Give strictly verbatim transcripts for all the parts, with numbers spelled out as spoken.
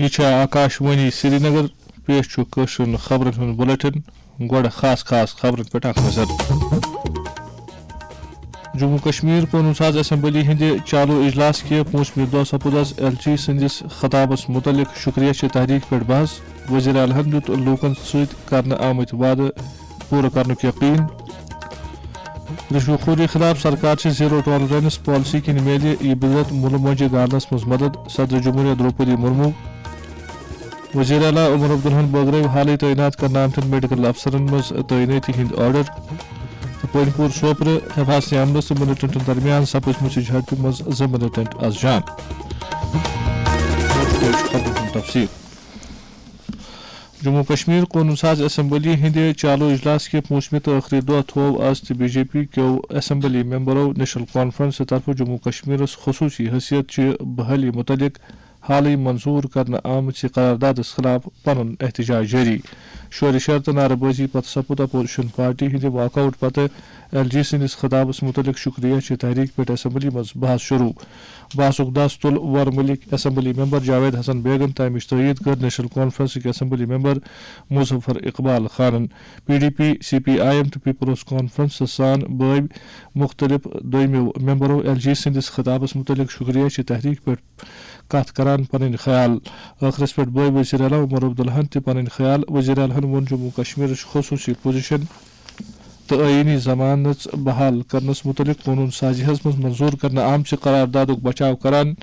یہ آکاشوانی سری نگر پیش کشر خبرن ہند بلٹن گوڑ خاص خاص خبرن پہ اخ نظر جموں کشمیر قانون ساز اسمبلی ہند چالو اجلاس کے پونچمہ دہ سپود ایل جی سندس خطابس متعلق شکریہ تحریک پہ بحث وزیر اعلیٰ دیت لوکن ست کرنے آمت وعدہ پورا کرنک یقین رشوہ خوری خلاف سرکار زیرو ٹالرنس پالسی کن میلے یہ بلت مول موجہ گارنس مز مدد صدر جمہوریہ دروپدی مرمو وزیر اعلیٰ عمر عبدالحن بغرو حالی تعینات کرنا آمتن میڈیکل افسرن مز تعیناتی ہند آرڈر پونی پور سوپر حفاظت عملہ تو ملٹنٹن درمیان سپزمچ جھڑپہ مز ز ملٹنٹ از جان تفصیل جموں کشمیر قانون ساز اسمبلی ہند چالو اجلاس کے پونچمہ تو آخری دہ تھو آز بی جے پی کیو اسمبلی ممبرو نیشنل کانفرنس طرف جموں کشمیر خصوصی حیثیت چہ بحالی متعلق حالی منظور کرنے آمت قرارداد خلاف پن احتجاج جاری شور شرط نعرہ بازی پتہ سپود اپوزیشن پارٹی ہند واک آؤٹ پتہ ایل جی سندس خطابس متعلق شکریہ تحریک پہ اسمبلی مز بحث شروع بحثک دس تل ور ملک اسمبلی ممبر جاوید حسن بیگن تمچ تائید کر national conference assembly member Muzaffar Iqbal خانن P D P C P I M تو پیپلز کانفرنس سان بٲبۍ مختلف دویمو ممبرو ایل جی سندس خطابس متعلق شکریہ تحریک پہ کت کران پن خیال ٲخرس پہ بٲے وزیر اعلیٰ عمر عبدالحن تہ پن خیال وزیر اعلیٰ وون جموں کشمیر خصوصی پوزیشن تو آئینی ضمانت بحال کرنس متعلق قانون سازی مز منظور کرنے آمچہ قراردادک بچاؤ کران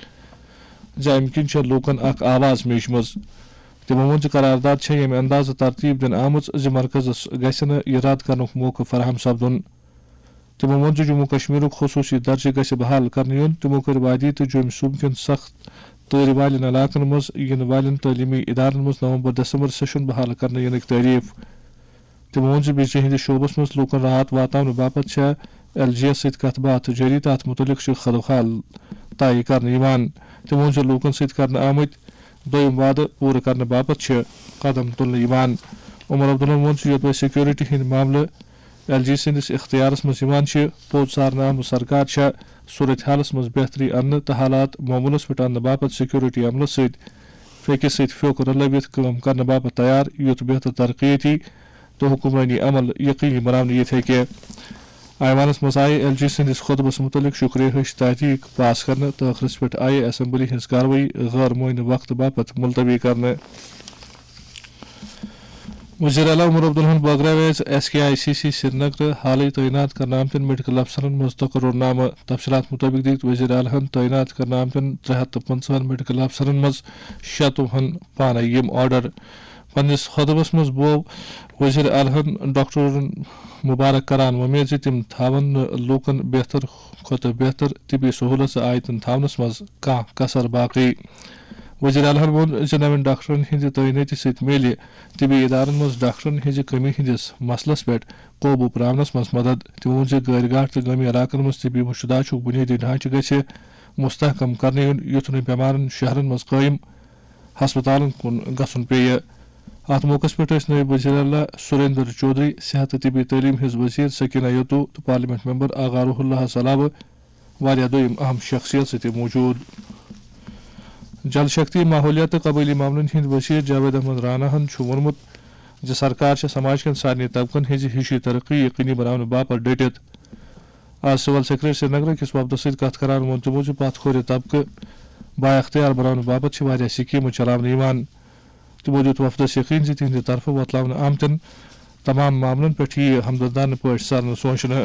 زِ امہ کن لوکن اخ آواز میجمز تمو وون قرارداد یمہ انداز ترتیب دن آمت زِ مرکزس گژھِ نہٕ یہ رد کرنک موقع فراہم سپدن تمو وون جموں کشمیر خصوصی درجہ گژھِ بحال کرنے یون تمو کر وادی تو جوم صوبہ کن سخت تٲرِ والٮ۪ن علاقن مز ین والٮ۪ن تعلیمی ادارن مز نومبر دسمبر سیشن بحال کرنے ینک تعریف تمو وون بجلی ہندس شعبس مز لوکن راحت واتن باپت ایل جی یس ست کت بات جاری تو ات متعلق خدوخال طے کرنے تمو وون لوکن ست کرنے آمت دویم وعدہ پورٕ کرنے باپت قدم تلنے عمر عبدالحن وون یوت سیکورٹی ہند معاملہ ایل جی سندس اختیارس مز پوٚز سارنہٕ آمُت سرکار صورت حالس مز بہتری اننے تو حالات معمولس پہ اننے باپت سیکورٹی عملہ ست فیکس ست پھیوک رلوت کٲم کرنے باپت تیار یُتھ بہتر ترقی یتی تو حکمرانی عمل یقینی بناونہٕ یِتھ ہیکہِ ایوانس مز آئے ایل جی سندس خطبس متعلق شکریہ تحریک پاس کرنے تو ٲخرس پہ آئے اسمبلی ہز کاروٲیی غیر معینہ وقت باپت ملتوی کرنے وزیر اعلیٰ عمر عبدالحن بغرو ایس کے آئی سی سی سری نگر حالی تعینات کرنا آمتن میڈیکل افسرن مز تقرر نامہ تفصیلات مطابق دت وزیر اعلیٰ تعینات کرنا آمتن ترے ہتھ تو پنچہن میڈیکل افسرن مز شتوہن پانے یم آرڈر پنس خطبس مز بو وزیر اعلیٰ ڈاکٹر مبارک کران ومید تم تھاون لوکن بہتر کھت بہتر طبی سہولت آیتن تھونس مز کانٛہہ کسر باقی وزیر اعلیٰ وون نوین ڈاکٹرن ہند تعیناتی ست میلہِ طبی ادارن مز ڈاکٹرن ہز کمی ہندس مسلس پہ قوبو پراونس مز مدد تمو وون غیر گاٹ تو گامی علاقن مز طبی مشدہ بنیادی ڈھانچہ گژھِ مستحکم کرنے یون یُتھ نہٕ بیمارن شہرن مز قٲیِم ہسپتالن کُن گژھُن پیٚیہِ ات موقع پہ نائب وزیر اعلیٰ سریندر چودھری صحت طبی تعلیم ہز وزیر سکینہ یتو تو پارلیمنٹ ممبر آغا روح اللہ صلابہ واریاہ دویم اہم شخصیت تہ موجود جل شکتی ماحولیات تو قبائلی معاملن ہند وزیر جاوید احمد رانا ہن وونمت زِ سرکار سماج کٮ۪ن سارنٕے طبقن ہٕنٛزِ ہِشی ترقی یقینی بناونہٕ باپتھ ڈٔٹِتھ آز سول سیکرٹری سری نگر کِس وفدس سۭتۍ کتھ کران ووٚن تِمو زِ پتھ کھورِ طبقہٕ با اختیار بناونہٕ باپتھ چھِ واریاہ سکیٖمہٕ چلاونہٕ یِوان تِمو دیُت وفدس یقین زِ تِہنٛدِ طرفہٕ وۄتلاونہٕ آمتٮ۪ن تمام معاملن پٮ۪ٹھ یِیہِ ہمدردانہٕ پٲٹھۍ سرنہٕ سونٛچنہٕ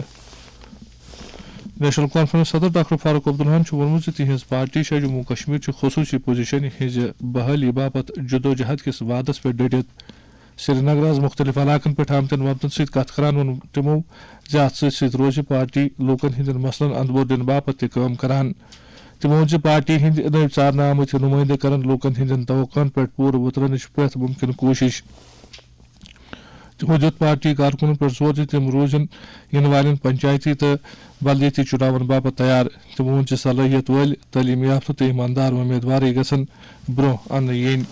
نیشنل کانفرنس صدر ڈاکٹر فاروق عبدالحن چھُ ووٚنمُت زِ تِہنٛز پارٹی چھےٚ جموں کشمیر چہِ خصوٗصی پوزیشن ہٕنٛزِ بحٲلی باپتھ جدوجہد کِس وعدس پٮ۪ٹھ ڈٔٹِتھ سری نگرس مختلف علاقن پٮ۪ٹھ آمتٮ۪ن وفدن سۭتۍ کتھ کران ووٚن تِمو زِ اتھ سۭتۍ سۭتۍ روزِ پارٹی لوٗکن ہٕنٛدٮ۪ن مسلن انٛدبور دِنہٕ باپتھ تہِ کٲم کران تِمو ووٚن زِ پارٹی ہٕنٛدۍ نٔوۍ ژارنہٕ آمٕتۍ نُمٲیندٕ کرن لوٗکن ہٕنٛدٮ۪ن توقعن پٮ۪ٹھ پوٗرٕ وُترنٕچ پرٛٮ۪تھ مُمکِن کوٗشش تِمو دیُت پارٹی کارکُنن پٮ۪ٹھ زور زِ تِم روزن یِنہٕ والٮ۪ن پنچایتی تہٕ بلدیٲتی چُناون باپتھ تیار تِمو ووٚن زِ صلٲحیت وٲلۍ تعلیٖم یافتہٕ تہٕ ایٖماندار وۄمیدوارٕے گژھن برٛونٛہہ اننہٕ یِنۍ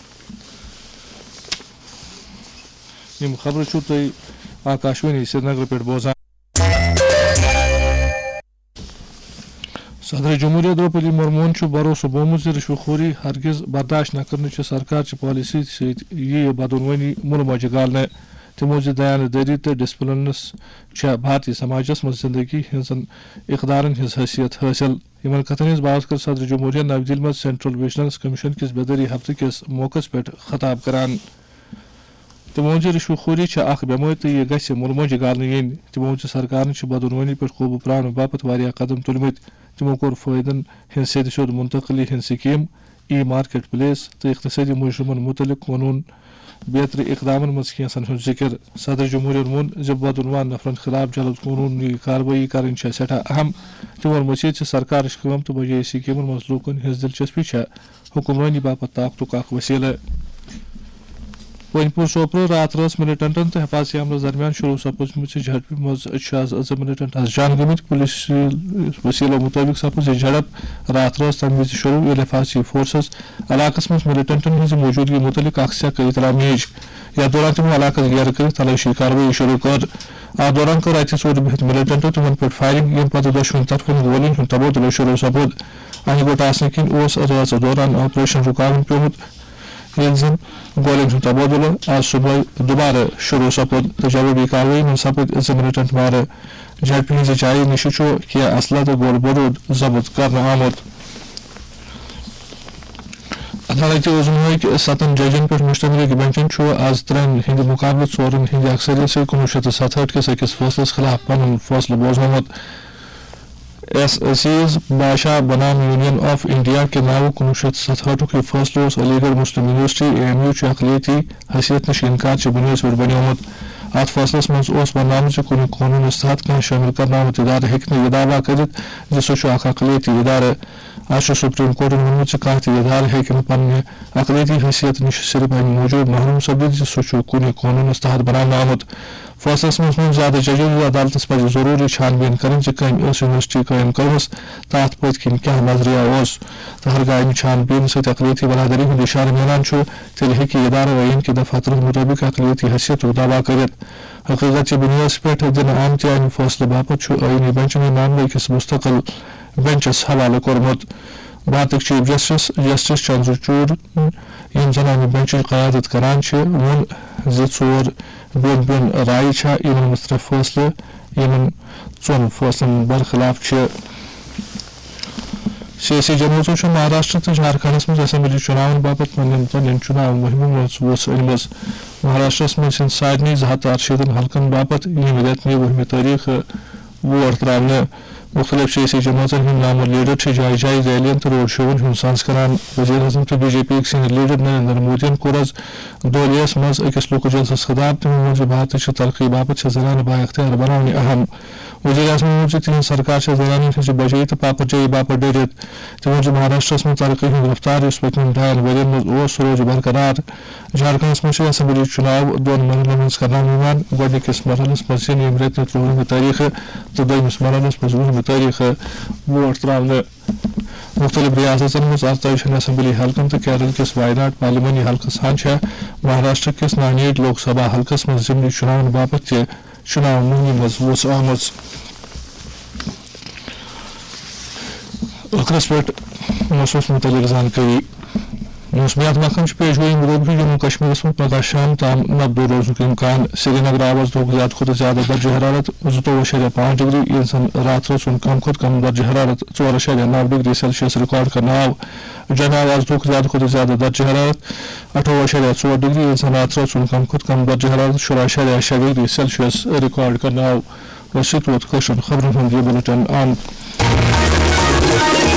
یِم خبرٕ چھِو تُہۍ آکاشوانی سری نگر پٮ۪ٹھ بوزان صدر جمہوریہ درپدی مرمون بھروسہ بومت رشوت خوری ہرگز برداشت نہ کرنے سرکار چہ پالیسی ست یہ بدعنوانی ملموجہ گالنے تمو دیانتداری تو ڈسپلنس بھارتی سماجس مز زندگی ہزن اقدارن ہز حیثیت حاصل ان کتن ہز بات کر صدر جمہوریہ نو دہلی مز سینٹرل وجلنس کمیشن کس بیداری ہفتہ کس موقع پہ خطاب کران تمو رشوت خوری اخ بیماری تو یہ گھس ملموجہ گالنے ین تمو سرکار بدعنوانی پہ قوبو پران باپت واریاہ قدم تلمت تمو کور فائدن ہند سید سیود منتقلی ہند سکیم ای مارکیٹ پلیس تو اقتصادی مجرمن متعلق قانون بیتر اقدامن مز کینسن ہند ذکر صدر جمہوریہ وون ز بدعنوان نفرن خلاف جلد قانونی کاروٲیی کرن سٹھا اہم تمو مزید سرکار کم تو بجائے سکیمن مز لوکن ہز دلچسپی حکمرانی باپت طاقتک اخ وسیلہ ون پور سوپور رات رس ملٹنٹن تو حفاظتی عملس درمیان شروع سپزمت جھڑپہ مز زٕ ملٹنٹ جان گمت پولیس وسیلو مطابق سپز یہ جھڑپ رات رس تمہ وز شروع یل حفاظتی فورسز علاقس مز ملٹنٹن ہز موجودگی متعلق اخ سیک اطلاع میج یتھ دوران تمو علاقس گیر کر تلاشی کاروٲیی شروع کر اتھ دوران کر اتہ ژور بہت ملٹنٹو تمن پہ فائرنگ یم پتہ دشوین طرفن گولین ہند تبادلہ شروع سپد انہ گوٹ آسنہ کن رٲژ دوران آپریشن رکاون پیومت یل زن گولین ہند تبادلہ آج صبح دوبارہ شروع سپد تو جوابی کاروٲیی من سپد زٕ ملٹنٹ مارٕ جھڑپہ ہز جائہ نش کینٛہہ اسلحہ تو گول بروٗد ضبط کرنہٕ آمُت عدالت عظمیٰ ستن ججن پہ مشتمل بینچن آز ترین ہند مقابلہ ژورن ہند اکثریت سے کنوہ شیتھ ستہٹھ کس اکس فیصلس خلاف پن فیصلہ بوزنومت ایس سیز بادشاہ بنام یونین آف انڈیا کے ناو کنوہ شیتھ ستہٹھ یہ فیصلہ Aligarh Muslim university A M U اقلیتی حیثیت نش انکار چہ بنیاد پہ بنیومت ات فیصلس مز ون کن قانونس تحت کھانا شامل کرنا آمت ادارہ ہیکہ یہ دعویٰ کرت سہ اقلیتی ادارہ آج سپریم کورٹن وونمت کھانا تہ ادارہ ہیکہ پنہ اقلیتی حیثیت نش صرف امہ موجود محروم سپدت سہ کن قانونس تحت بنانا آمت فیصلس مز ون زیادہ ججو عدالتس پہ ضروری چھان بین کریں کم یونیورسٹی قائم کرمس تحت پت کن کیا نظریہ تو ہرگاہ امہ چھان بین ست اقلیتی برادری ہند اشارہ ملان تیل ہیکہ ادارہ عین کہ دفعہ ترہ مطابق اقلیتی حیثیت دعویٰ کرت حقیقت چہ بنیاد پہ دن آمت امہ فیصلہ باپت عینی بینچن یہ معاملہ أکس مستقل بینچس حوالہ کورمت بھارتک چیف جسٹس جسٹس چندرچوڑ یم زن امہ بینچچ قیادت کران وون زِ ژور بین بین رائے چھا یمن مختلف فیصلہ یمن ژون فیصلن برخلاف چھ سیاسی جماعتوں مہاراشٹر تو جھارکھنڈس مز اسمبلی چناون باپت پنن پنن چناو مہم مز وس علمس مہاراشٹرس مز سارنی زٕ ہتھ ارشیٖتن حلقن باپت ییٚمہِ رٮ۪تہٕ وُہمہِ تٲریٖخ ووٹ ترٛاونہٕ مختلف سیاسی جماعتن ہند نامور لیڈر جائیں جائیں ریلین تو روڈ شوون ہند ساز کران وزیر اعظم تو B J P senior leader Narendra مودین کور آز دہلیس مز أکِس لوک جلسس خطاب تمو ووٚن زِ بھارتٕچ ترقی باپت زنانہٕ با اختیار بناونہِ اہم وزیر اعظم ووٚن زِ تہنٛز سرکار زنانن ہٕنٛزِ بجٲیی تہٕ پاپرجٲیی باپت ڈٔرِتھ تٔمۍ ووٚن زِ مہاراشٹرس منٛز ترقی ہُنٛد رفتار یُس پٔتمٮ۪ن ڈاین ؤرین منٛز اوس سُہ روزِ برقرار جھارکھنڈس منٛز چھِ اسمبلی چُناو دۄن مرحلن منٛز کرناونہٕ یِوان گۄڈٕنِکِس مرحلس منٛز یِن ییٚمہِ رٮ۪تہٕ ترٛۆوُہمہِ تٲریٖخہٕ تہٕ دوٚیمِس مرحلس منٛز وُہمہِ تٲریٖخہٕ ووٹ ترٛاونہٕ مختلف ریاستن منٛز ارتٲجی اسمبلی حلقن تو کیرل کس وائناڈ پارلیمانی حلقس ہن مہاراشٹر کس نانیڈ لوک سبھا حلقس منٛز ضمنی چُناون باپت تہِ چُناو مہم منٛز وُژھ آمٕژ ٲخرس پٮ۪ٹھ موسمس متعلق زانکٲری موسمیات محکمہ پیش گوئی مطابق جموں کشمیر میں پگہ شام تام نبدو روزنک امکان سری نگر آواز دۄہ زیادٕ کھۄتہٕ زیادٕ درجہ حرارت زٕتووُہ شیٚے پانٛژھ ڈگری ییٚلہِ زن رات رٲژ کم کھۄتہٕ کم درجہ حرارت ژور شیٚے نو ڈگری سیلسیس رِکارڈ کرنہٕ آو جن آواز دۄہ زیادٕ کھۄتہٕ زیادٕ درجہ حرارت اٹھووُہ شیٚے ژور ڈگری ییٚلہِ زن رات رٲژ کم کھۄتہٕ کم درجہ حرارت شُراہ شیٚے شیٚے ڈگری سیلسیس رِکارڈ کرنہٕ آو سۭتۍ ووت کٲشُر خبرن ہُنٛد یہِ بُلٹن اند